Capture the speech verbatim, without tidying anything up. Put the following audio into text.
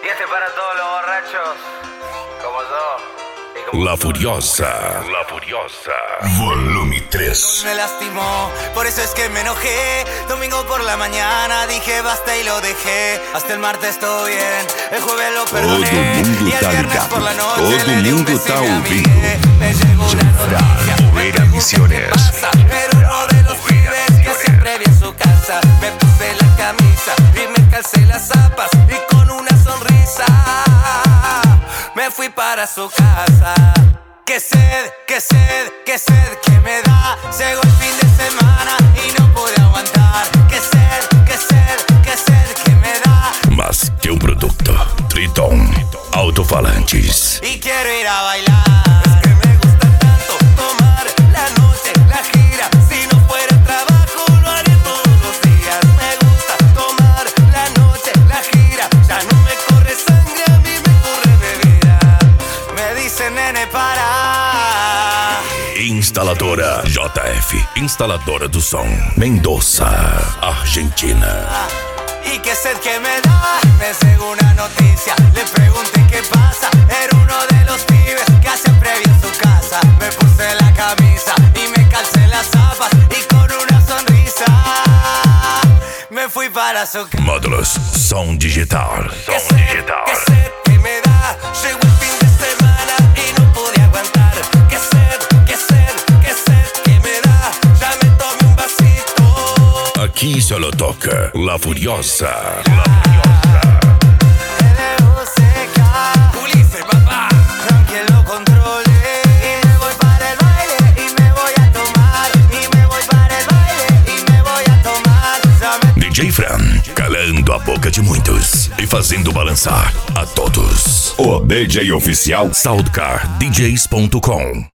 Y este para todos los borrachos, como yo. La Furiosa, La Furiosa, volumen tres. Me lastimó, por eso es que me enojé. Domingo por la mañana dije basta y lo dejé. Hasta el martes todo bien, el jueves lo perdoné. Todo mundo y el tá viernes ligado, por la noche todo le di un mundo beso tá y me ouvindo. amigué. Me llegó una noticia, me Oveira Misiones. pasa, pero uno de los pibes que siempre vi en su casa. Me puse la camisa y me calcé las zapas y con una sonrisa me fui para su casa. Que sed, que sed, que sed que me da. Llegó el fin de semana y no pude aguantar. Que sed, que sed, que sed que me da. Más que un producto, Triton Altofalantes. Y quiero ir a bailar. Es que me gusta tanto tomar la noche, la gira. Si no fuera trabajo lo haré todos los días. Me gusta tomar la noche, la gira. Ya no me corre sangre, a mí me corre bebida. Me dice nene para. Instaladora J F, instaladora do som, Mendoza, Argentina. Y que sed que me da, me llegó una noticia. Le pregunté qué pasa, era uno de los pibes que siempre vi en su casa. Me puse la camisa y me calcé las zapas y con una sonrisa me fui para su casa. Módulos, som digital, Que som sed, digital. que sed que me da, llegó el fin de semana y no pude aguantar. Que sed, que sed, que sed que me da, ya me tomé un vasito. Aqui solo toca La Furiosa. Ulises, papá, que lo controle. Y me voy para el baile y me voy a tomar. Y me voy para el baile y me voy a tomar. Ya me D J Fran, calando a boca de muitos e fazendo balançar a todos. O D J oficial Soundcar D Js ponto com.